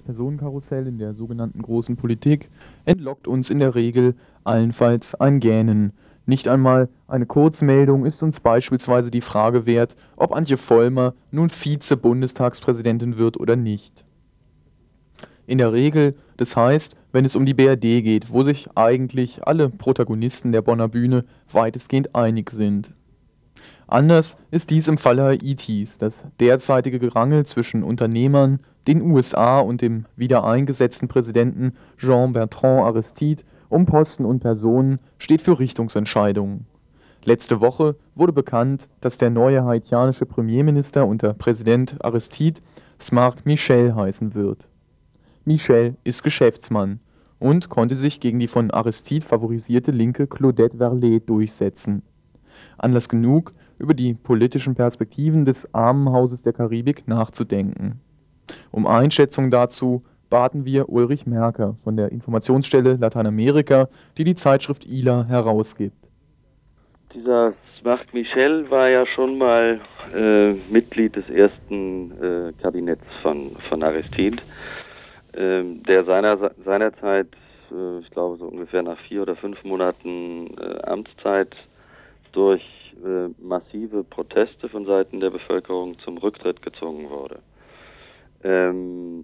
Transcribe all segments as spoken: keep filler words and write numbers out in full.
Personenkarussell in der sogenannten großen Politik entlockt uns in der Regel allenfalls ein Gähnen. Nicht einmal eine Kurzmeldung ist uns beispielsweise die Frage wert, ob Antje Vollmer nun Vize-Bundestagspräsidentin wird oder nicht. In der Regel, das heißt, wenn es um die B R D geht, wo sich eigentlich alle Protagonisten der Bonner Bühne weitestgehend einig sind. Anders ist dies im Falle Haitis. Das derzeitige Gerangel zwischen Unternehmern, den U S A und dem wiedereingesetzten Präsidenten Jean-Bertrand Aristide um Posten und Personen steht für Richtungsentscheidungen. Letzte Woche wurde bekannt, dass der neue haitianische Premierminister unter Präsident Aristide Smarck Michel heißen wird. Michel ist Geschäftsmann und konnte sich gegen die von Aristide favorisierte Linke Claudette Verlet durchsetzen. Anlass genug, über die politischen Perspektiven des Armenhauses der Karibik nachzudenken. Um Einschätzung dazu baten wir Ulrich Merker von der Informationsstelle Lateinamerika, die die Zeitschrift I L A herausgibt. Dieser Smarck Michel war ja schon mal äh, Mitglied des ersten äh, Kabinetts von, von Aristide, äh, der seiner, seinerzeit, äh, ich glaube so ungefähr nach vier oder fünf Monaten äh, Amtszeit, durch äh, massive Proteste von Seiten der Bevölkerung zum Rücktritt gezwungen wurde. Ähm,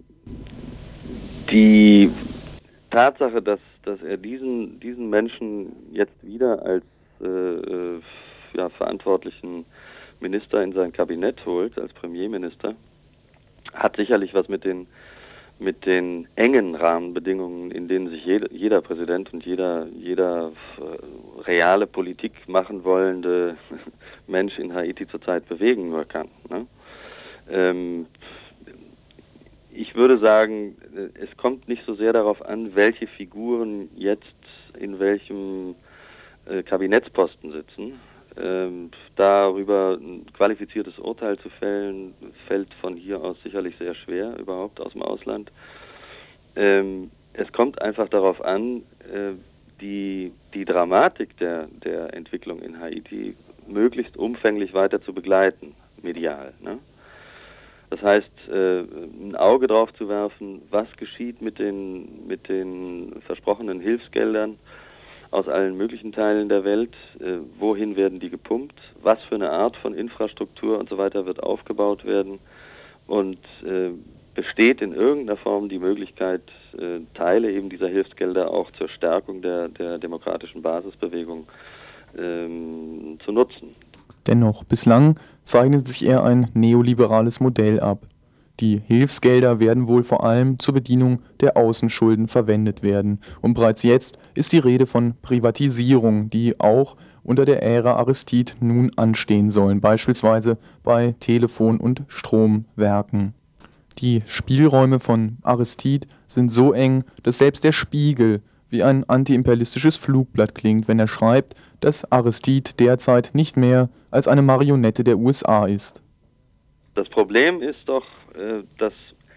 die Tatsache, dass, dass er diesen, diesen Menschen jetzt wieder als äh, äh, ja, verantwortlichen Minister in sein Kabinett holt, als Premierminister, hat sicherlich was mit den, mit den engen Rahmenbedingungen, in denen sich jeder, jeder Präsident und jeder, jeder äh, reale Politik machen wollende Mensch in Haiti zurzeit bewegen nur kann. Ne? Ähm, ich würde sagen, es kommt nicht so sehr darauf an, welche Figuren jetzt in welchem äh, Kabinettsposten sitzen. Ähm, darüber ein qualifiziertes Urteil zu fällen, fällt von hier aus sicherlich sehr schwer, überhaupt aus dem Ausland. Ähm, es kommt einfach darauf an, äh, die, die Dramatik der, der Entwicklung in Haiti möglichst umfänglich weiter zu begleiten, medial. Ne? Das heißt, äh, ein Auge drauf zu werfen, was geschieht mit den, mit den versprochenen Hilfsgeldern aus allen möglichen Teilen der Welt, äh, wohin werden die gepumpt, was für eine Art von Infrastruktur und so weiter wird aufgebaut werden und äh, besteht in irgendeiner Form die Möglichkeit, äh, Teile eben dieser Hilfsgelder auch zur Stärkung der, der demokratischen Basisbewegung ähm, zu nutzen. Dennoch, bislang zeichnet sich eher ein neoliberales Modell ab. Die Hilfsgelder werden wohl vor allem zur Bedienung der Außenschulden verwendet werden. Und bereits jetzt ist die Rede von Privatisierung, die auch unter der Ära Aristide nun anstehen sollen, beispielsweise bei Telefon- und Stromwerken. Die Spielräume von Aristide sind so eng, dass selbst der Spiegel wie ein antiimperialistisches Flugblatt klingt, wenn er schreibt, dass Aristide derzeit nicht mehr als eine Marionette der U S A ist. Das Problem ist doch, äh, dass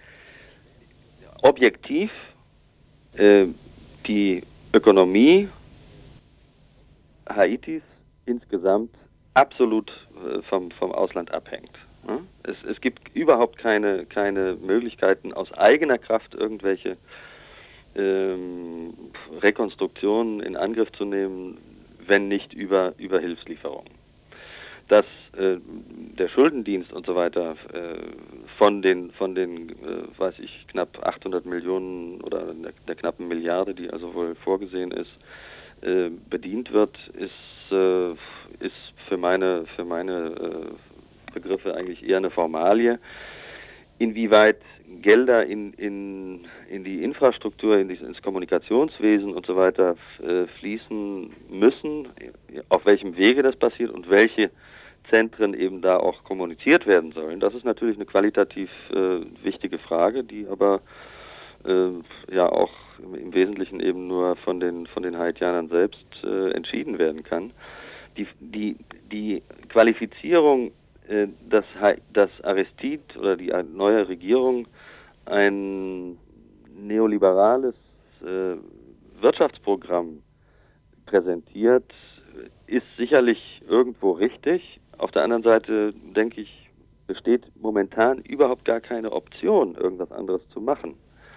objektiv äh, die Ökonomie Haitis insgesamt absolut äh, vom, vom Ausland abhängt. Ja? Es, es gibt überhaupt keine, keine Möglichkeiten, aus eigener Kraft irgendwelche ähm, Rekonstruktionen in Angriff zu nehmen, wenn nicht über, über Hilfslieferungen. Dass äh, der Schuldendienst und so weiter äh, von den, von den äh, weiß ich, knapp achthundert Millionen oder der, der knappen Milliarde, die also wohl vorgesehen ist, äh, bedient wird, ist, äh, ist für meine, für meine äh, Begriffe eigentlich eher eine Formalie. Inwieweit Gelder in, in, in die Infrastruktur, in die, ins Kommunikationswesen und so weiter äh, fließen müssen, auf welchem Wege das passiert und welche Zentren eben da auch kommuniziert werden sollen, das ist natürlich eine qualitativ äh, wichtige Frage, die aber äh, ja auch im, im Wesentlichen eben nur von den, von den Haitianern selbst äh, entschieden werden kann. Die, die, die Qualifizierung, äh, dass, dass Aristide oder die neue Regierung ein neoliberales äh, Wirtschaftsprogramm präsentiert, ist sicherlich irgendwo richtig. Auf der anderen Seite, denke ich, besteht momentan überhaupt gar keine Option, irgendwas anderes zu machen.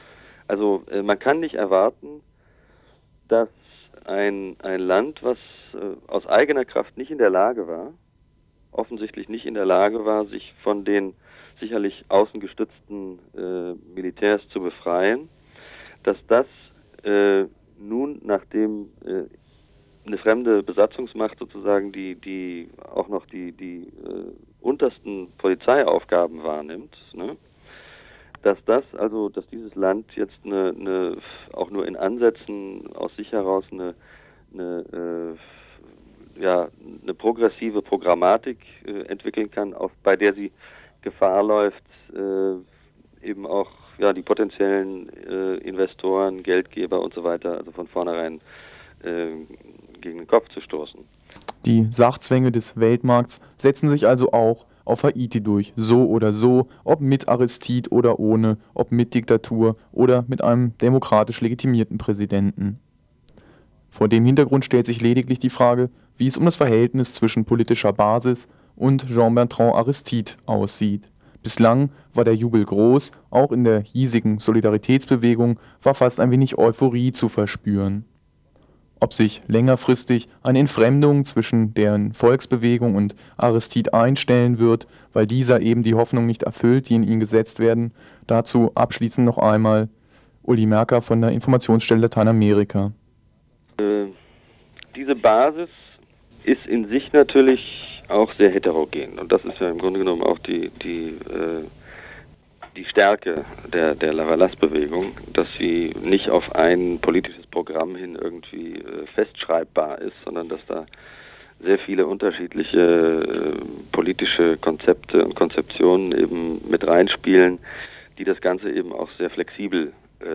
Also äh, man kann nicht erwarten, dass ein, ein Land, was äh, aus eigener Kraft nicht in der Lage war, offensichtlich nicht in der Lage war, sich von den sicherlich außengestützten äh, Militärs zu befreien, dass das äh, nun, nachdem äh, eine fremde Besatzungsmacht sozusagen, die, die auch noch die, die äh, untersten Polizeiaufgaben wahrnimmt, ne? dass das, also, dass dieses Land jetzt eine, eine auch nur in Ansätzen aus sich heraus eine, eine äh, ja, eine progressive Programmatik äh, entwickeln kann, auf, bei der sie Gefahr läuft, äh, eben auch ja, die potenziellen äh, Investoren, Geldgeber und so weiter, also von vornherein äh, gegen den Kopf zu stoßen. Die Sachzwänge des Weltmarkts setzen sich also auch auf Haiti durch, so oder so, ob mit Aristide oder ohne, ob mit Diktatur oder mit einem demokratisch legitimierten Präsidenten. Vor dem Hintergrund stellt sich lediglich die Frage, wie es um das Verhältnis zwischen politischer Basis und Jean-Bertrand Aristide aussieht. Bislang war der Jubel groß, auch in der hiesigen Solidaritätsbewegung war fast ein wenig Euphorie zu verspüren. Ob sich längerfristig eine Entfremdung zwischen deren Volksbewegung und Aristide einstellen wird, weil dieser eben die Hoffnung nicht erfüllt, die in ihn gesetzt werden, dazu abschließend noch einmal Uli Merker von der Informationsstelle Lateinamerika. Äh, diese Basis ist in sich natürlich auch sehr heterogen und das ist ja im Grunde genommen auch die, die, äh, die Stärke der, der Lavalas-Bewegung, dass sie nicht auf ein politisches Programm hin irgendwie äh, festschreibbar ist, sondern dass da sehr viele unterschiedliche äh, politische Konzepte und Konzeptionen eben mit reinspielen, die das Ganze eben auch sehr flexibel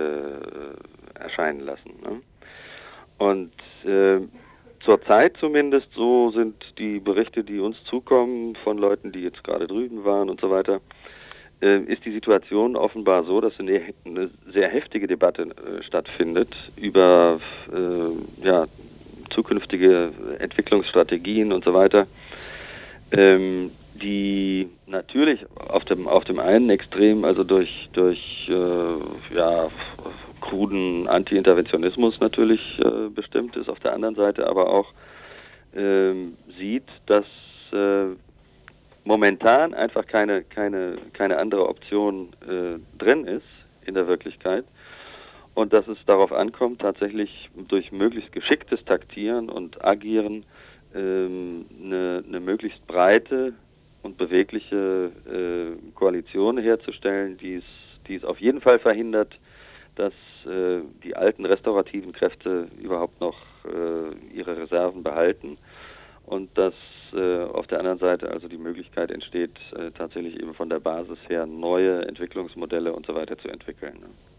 äh, erscheinen lassen, ne? Und äh, zurzeit zumindest, so sind die Berichte, die uns zukommen von Leuten, die jetzt gerade drüben waren und so weiter, äh, ist die Situation offenbar so, dass eine, eine sehr heftige Debatte äh, stattfindet über äh, ja, zukünftige Entwicklungsstrategien und so weiter, ähm, die natürlich auf dem, auf dem einen Extrem, also durch, durch äh, ja, kruden Anti-Interventionismus natürlich äh, bestimmt ist, auf der anderen Seite aber auch äh, sieht, dass äh, momentan einfach keine, keine, keine andere Option äh, drin ist in der Wirklichkeit und dass es darauf ankommt, tatsächlich durch möglichst geschicktes Taktieren und Agieren ähm, eine, eine möglichst breite und bewegliche äh, Koalition herzustellen, die es, die es auf jeden Fall verhindert, dass äh, die alten restaurativen Kräfte überhaupt noch äh, ihre Reserven behalten und dass äh, auf der anderen Seite also die Möglichkeit entsteht, äh, tatsächlich eben von der Basis her neue Entwicklungsmodelle und so weiter zu entwickeln, ne?